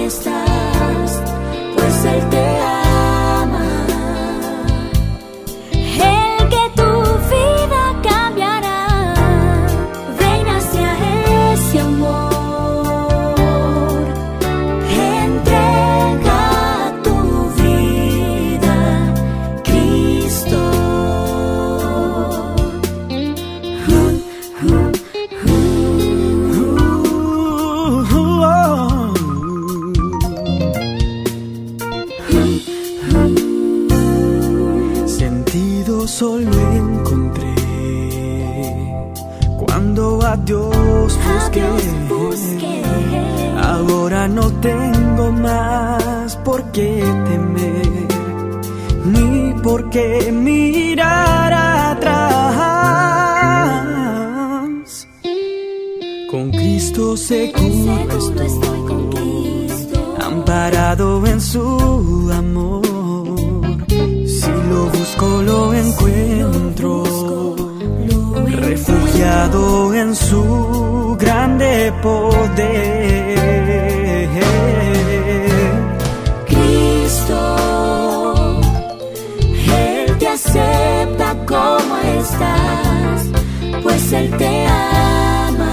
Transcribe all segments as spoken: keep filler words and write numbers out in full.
estás, pues Él te ama. El que tu vida cambiará, ven hacia ese amor. Entrega tu vida, Cristo. Uh, uh, uh. Sentido solo encontré cuando a Dios busqué. A Dios busqué. Ahora no tengo más por qué temer, ni por qué mirar atrás. Con Cristo seguro Seguro estoy estoy, con Cristo. amparado en su amor. Si lo busco lo encuentro, refugiado en su grande poder. Cristo, Él te acepta como estás, pues Él te ama.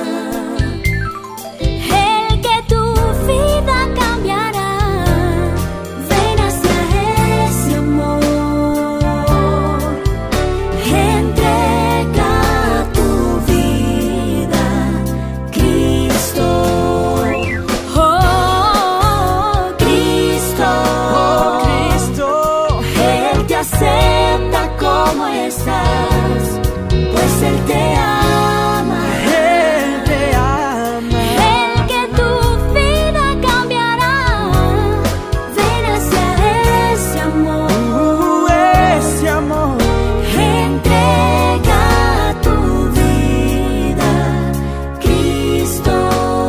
El que tu vida cambiará, ven hacia ese amor. Entrega tu vida, Cristo. Oh, Cristo, Oh Cristo, Él te acepta como estás, pues Él te ama. Él te ama. El que tu vida cambiará, ven hacia ese amor. Uh, ese amor. Entrega tu vida, Cristo.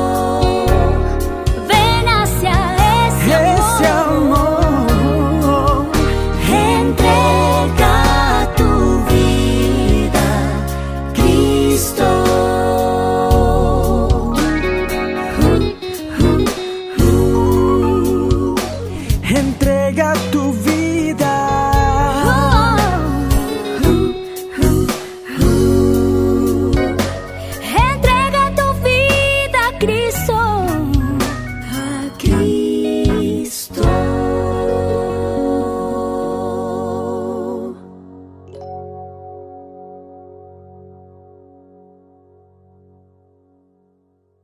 Ven hacia ese Ese amor. Entrega tu vida, Cristo. Uh, uh, uh. Entrega tu vida. Entrega tu vida, Cristo.